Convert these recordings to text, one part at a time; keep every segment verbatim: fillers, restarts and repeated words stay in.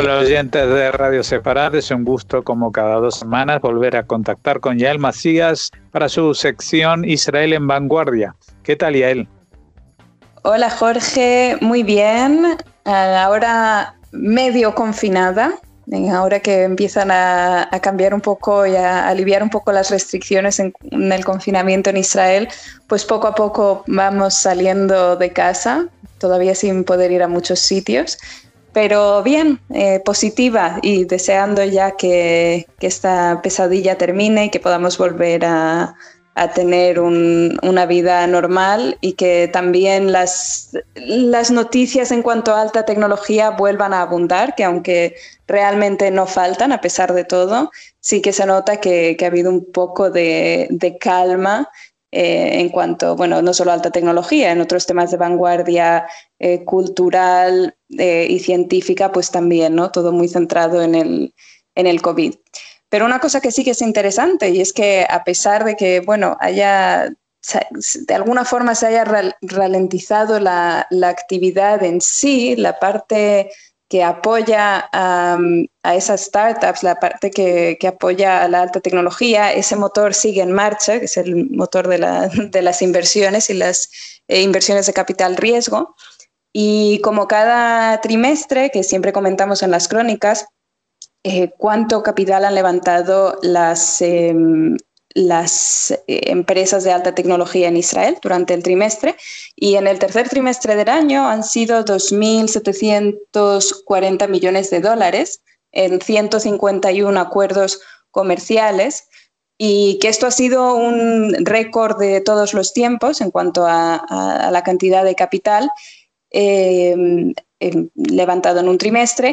Hola oyentes de Radio Sefarad, es un gusto como cada dos semanas volver a contactar con Yael Macías para su sección Israel en Vanguardia. ¿Qué tal, Yael? Hola Jorge, muy bien. Ahora medio confinada, ahora que empiezan a, a cambiar un poco y a aliviar un poco las restricciones en, en el confinamiento en Israel, pues poco a poco vamos saliendo de casa, todavía sin poder ir a muchos sitios. Pero bien, eh, positiva y deseando ya que, que esta pesadilla termine y que podamos volver a, a tener un, una vida normal y que también las, las noticias en cuanto a alta tecnología vuelvan a abundar, que aunque realmente no faltan a pesar de todo, sí que se nota que, que ha habido un poco de, de calma Eh, en cuanto, bueno, no solo a alta tecnología, en otros temas de vanguardia eh, cultural eh, y científica, pues también, ¿no? Todo muy centrado en el, en el COVID. Pero una cosa que sí que es interesante y es que a pesar de que, bueno, haya, de alguna forma se haya ralentizado la, la actividad en sí, la parte que apoya um, a esas startups, la parte que, que apoya a la alta tecnología, ese motor sigue en marcha, que es el motor de, la, de las inversiones y las eh, inversiones de capital riesgo. Y como cada trimestre, que siempre comentamos en las crónicas, eh, cuánto capital han levantado las, eh, las eh, empresas de alta tecnología en Israel durante el trimestre, y en el tercer trimestre del año han sido dos mil setecientos cuarenta millones de dólares en ciento cincuenta y uno acuerdos comerciales, y que esto ha sido un récord de todos los tiempos en cuanto a, a, a la cantidad de capital eh, eh, levantado en un trimestre.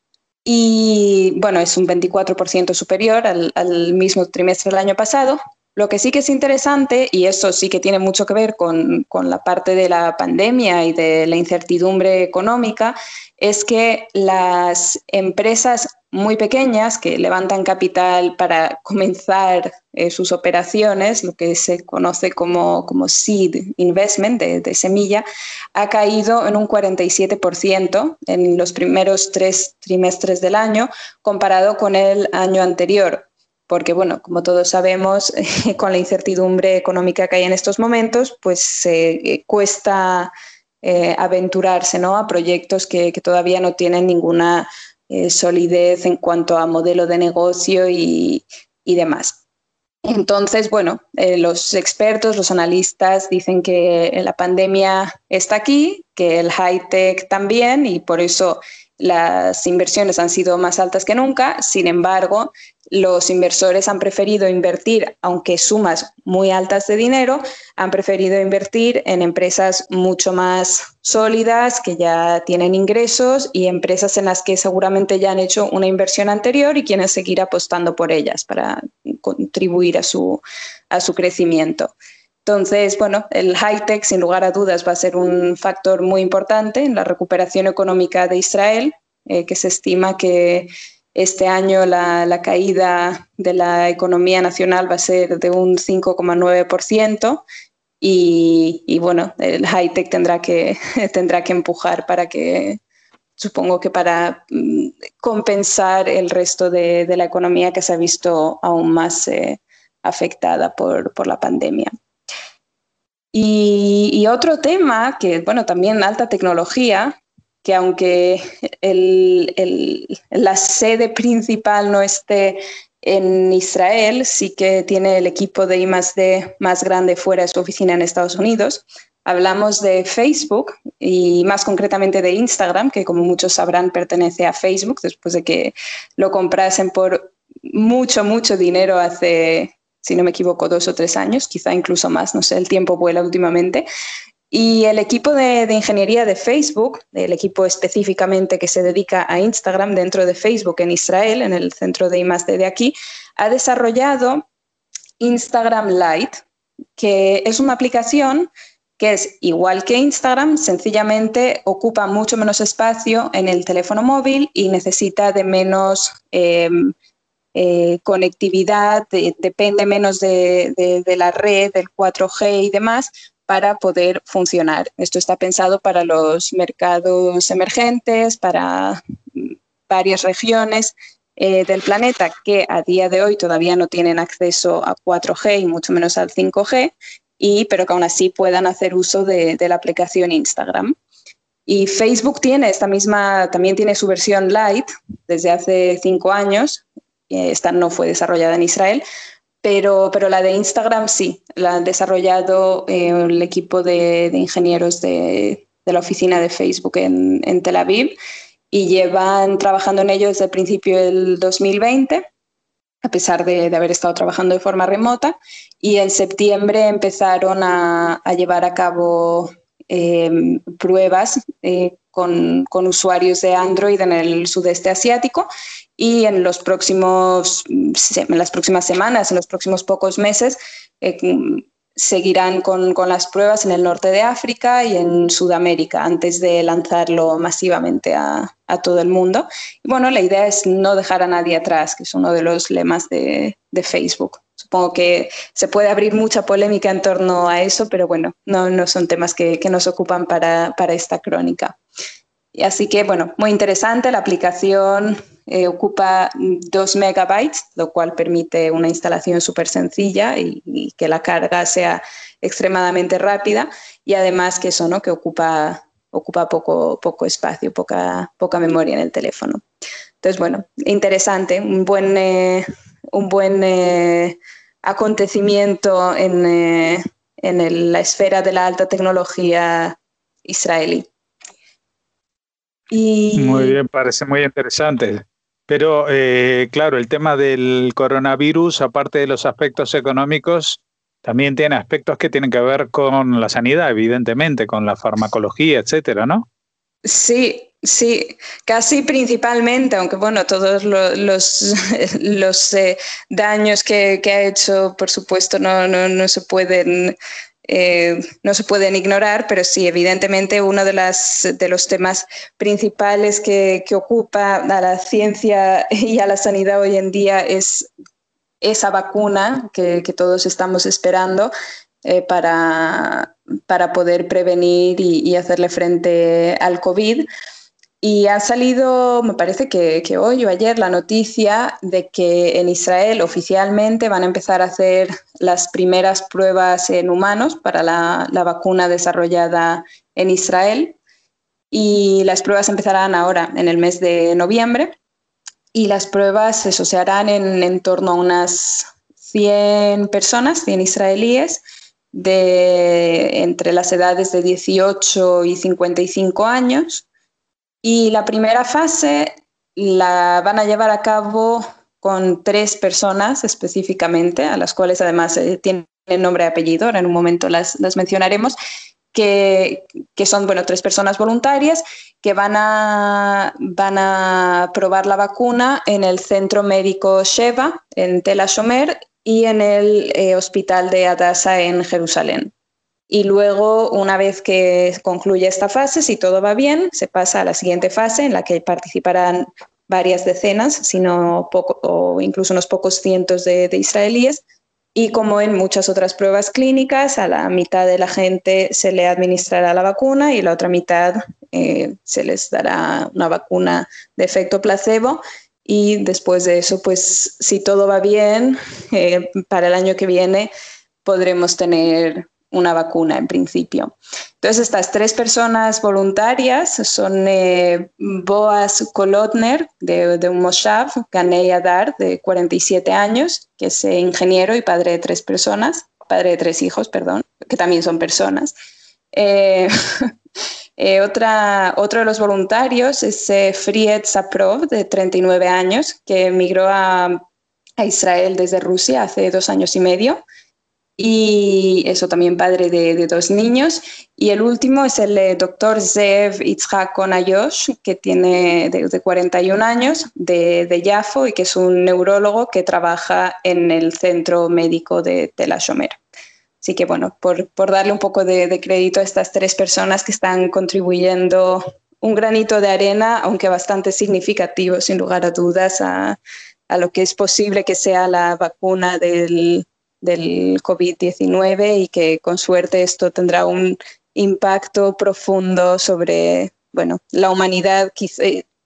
Y bueno, es un veinticuatro por ciento superior al, al mismo trimestre del año pasado. Lo que sí que es interesante, y eso sí que tiene mucho que ver con, con la parte de la pandemia y de la incertidumbre económica, es que las empresas muy pequeñas que levantan capital para comenzar eh, sus operaciones, lo que se conoce como, como seed investment, de, de semilla, ha caído en un cuarenta y siete por ciento en los primeros tres trimestres del año comparado con el año anterior. Porque, bueno, como todos sabemos, eh, con la incertidumbre económica que hay en estos momentos, pues eh, cuesta eh, aventurarse, ¿no?, a proyectos que, que todavía no tienen ninguna eh, solidez en cuanto a modelo de negocio y, y demás. Entonces, bueno, eh, los expertos, los analistas dicen que la pandemia está aquí, que el high-tech también, y por eso las inversiones han sido más altas que nunca. Sin embargo, los inversores han preferido invertir, aunque sumas muy altas de dinero, han preferido invertir en empresas mucho más sólidas, que ya tienen ingresos, y empresas en las que seguramente ya han hecho una inversión anterior y quieren seguir apostando por ellas para contribuir a su, a su crecimiento. Entonces, bueno, el high-tech sin lugar a dudas va a ser un factor muy importante en la recuperación económica de Israel, eh, que se estima que este año la, la caída de la economía nacional va a ser de un cinco coma nueve por ciento y, y bueno, el high-tech tendrá que, tendrá que empujar para que, supongo que para mm, compensar el resto de, de la economía que se ha visto aún más eh, afectada por, por la pandemia. Y, y otro tema que, bueno, también alta tecnología, que aunque el, el, la sede principal no esté en Israel, sí que tiene el equipo de I más D más grande fuera de su oficina en Estados Unidos. Hablamos de Facebook y más concretamente de Instagram, que como muchos sabrán pertenece a Facebook después de que lo comprasen por mucho, mucho dinero hace, si no me equivoco, dos o tres años, quizá incluso más, no sé, el tiempo vuela últimamente. Y el equipo de, de ingeniería de Facebook, el equipo específicamente que se dedica a Instagram dentro de Facebook en Israel, en el centro de I más D de aquí, ha desarrollado Instagram Lite, que es una aplicación que es igual que Instagram, sencillamente ocupa mucho menos espacio en el teléfono móvil y necesita de menos eh, eh, conectividad, de, depende menos de, de, de la red, del cuatro G y demás, para poder funcionar. Esto está pensado para los mercados emergentes, para varias regiones eh, del planeta que a día de hoy todavía no tienen acceso a cuatro G y mucho menos al cinco G, y, pero que aún así puedan hacer uso de, de la aplicación Instagram. Y Facebook tiene esta misma, también tiene su versión Lite desde hace cinco años. Esta no fue desarrollada en Israel, pero, pero la de Instagram sí, la han desarrollado eh, el equipo de, de ingenieros de, de la oficina de Facebook en, en Tel Aviv, y llevan trabajando en ello desde el principio del dos mil veinte, a pesar de, de haber estado trabajando de forma remota, y en septiembre empezaron a, a llevar a cabo eh, pruebas eh, con, con usuarios de Android en el sudeste asiático, y en, los próximos, en las próximas semanas, en los próximos pocos meses, eh, seguirán con, con las pruebas en el norte de África y en Sudamérica antes de lanzarlo masivamente a, a todo el mundo. Y bueno, la idea es no dejar a nadie atrás, que es uno de los lemas de, de Facebook. Supongo que se puede abrir mucha polémica en torno a eso, pero bueno, no, no son temas que, que nos ocupan para, para esta crónica. Y así que, bueno, muy interesante. La aplicación eh, ocupa dos megabytes, lo cual permite una instalación súper sencilla y, y que la carga sea extremadamente rápida, y además que eso, ¿no?, que ocupa, ocupa poco, poco espacio, poca, poca memoria en el teléfono. Entonces, bueno, interesante, un buen, eh, un buen eh, acontecimiento en, eh, en el, la esfera de la alta tecnología israelí. Y... Muy bien, parece muy interesante. Pero, eh, claro, el tema del coronavirus, aparte de los aspectos económicos, también tiene aspectos que tienen que ver con la sanidad, evidentemente, con la farmacología, etcétera, ¿no? Sí, sí, casi principalmente, aunque bueno, todos los, los, los eh, daños que, que ha hecho, por supuesto, no, no, no se pueden... Eh, no se pueden ignorar, pero sí, evidentemente uno de, las, de los temas principales que, que ocupa a la ciencia y a la sanidad hoy en día es esa vacuna que, que todos estamos esperando eh, para, para poder prevenir y, y hacerle frente al COVID. Y ha salido, me parece que, que hoy o ayer, la noticia de que en Israel oficialmente van a empezar a hacer las primeras pruebas en humanos para la, la vacuna desarrollada en Israel. Y las pruebas empezarán ahora, en el mes de noviembre. Y las pruebas, eso, se harán en, en torno a unas cien personas, cien israelíes, de entre las edades de dieciocho y cincuenta y cinco años. Y la primera fase la van a llevar a cabo con tres personas específicamente, a las cuales además eh, tienen nombre y apellido, ahora en un momento las, las mencionaremos, que, que son bueno, tres personas voluntarias que van a, van a probar la vacuna en el Centro Médico Sheba, en Tel HaShomer, y en el eh, Hospital de Hadassah en Jerusalén. Y luego, una vez que concluye esta fase, si todo va bien, se pasa a la siguiente fase en la que participarán varias decenas, sino poco, o incluso unos pocos cientos de, de israelíes. Y como en muchas otras pruebas clínicas, a la mitad de la gente se le administrará la vacuna y la otra mitad eh, se les dará una vacuna de efecto placebo. Y después de eso, pues si todo va bien, eh, para el año que viene podremos tener una vacuna en principio. Entonces, estas tres personas voluntarias son eh, Boaz Kolodner, de, de un Moshav, Ganei Adar, de cuarenta y siete años, que es eh, ingeniero y padre de tres personas, padre de tres hijos, perdón, que también son personas. Eh, eh, otra, otro de los voluntarios es eh, Fried Saprov, de treinta y nueve años, que emigró a, a Israel desde Rusia hace dos años y medio. Y eso, también padre de, de dos niños. Y el último es el eh, doctor Zev Itzhak Onayosh, que tiene de, de cuarenta y un años, de, de Yafo, y que es un neurólogo que trabaja en el centro médico de Tel HaShomer. Así que bueno, por, por darle un poco de, de crédito a estas tres personas que están contribuyendo un granito de arena, aunque bastante significativo, sin lugar a dudas, a, a lo que es posible que sea la vacuna del del COVID diecinueve, y que con suerte esto tendrá un impacto profundo sobre bueno, la humanidad, quizá,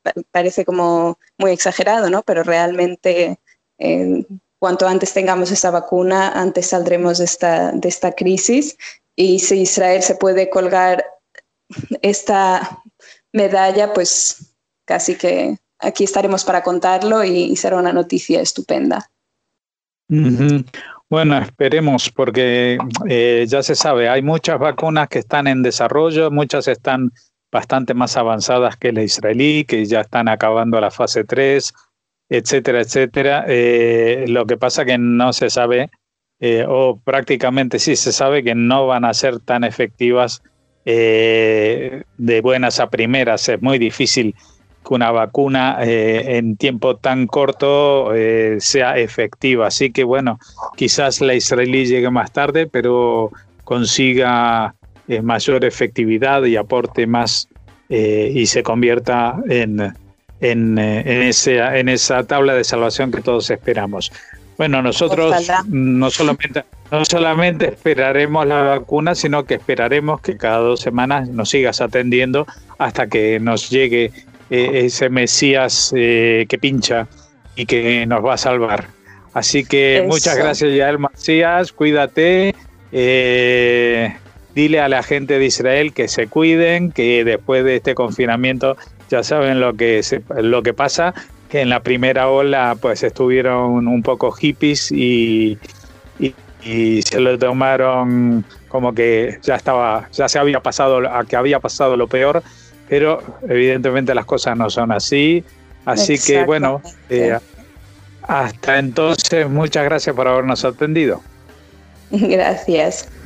parece como muy exagerado, ¿no? Pero realmente eh, cuanto antes tengamos esta vacuna, antes saldremos de esta, de esta crisis. Y si Israel se puede colgar esta medalla, pues casi que aquí estaremos para contarlo y, y será una noticia estupenda. Uh-huh. Bueno, esperemos, porque eh, ya se sabe, hay muchas vacunas que están en desarrollo, muchas están bastante más avanzadas que la israelí, que ya están acabando la fase tres, etcétera, etcétera. Eh, lo que pasa que no se sabe, eh, o prácticamente sí se sabe que no van a ser tan efectivas eh, de buenas a primeras. Es muy difícil que una vacuna eh, en tiempo tan corto eh, sea efectiva. Así que bueno, quizás la israelí llegue más tarde, pero consiga eh, mayor efectividad y aporte más eh, y se convierta en, en, en, ese, en esa tabla de salvación que todos esperamos. Bueno, nosotros no solamente, no solamente esperaremos la vacuna, sino que esperaremos que cada dos semanas nos sigas atendiendo hasta que nos llegue Eh, ese Mesías eh, que pincha y que nos va a salvar. Así que Eso. Muchas gracias, Yael Macías, cuídate, eh, dile a la gente de Israel que se cuiden, que después de este confinamiento ya saben lo que, se, lo que pasa, que en la primera ola pues estuvieron un poco hippies y, y, y se lo tomaron como que ya estaba, ya se había pasado, que había pasado lo peor. Pero evidentemente las cosas no son así, así que bueno, eh, hasta entonces muchas gracias por habernos atendido. Gracias.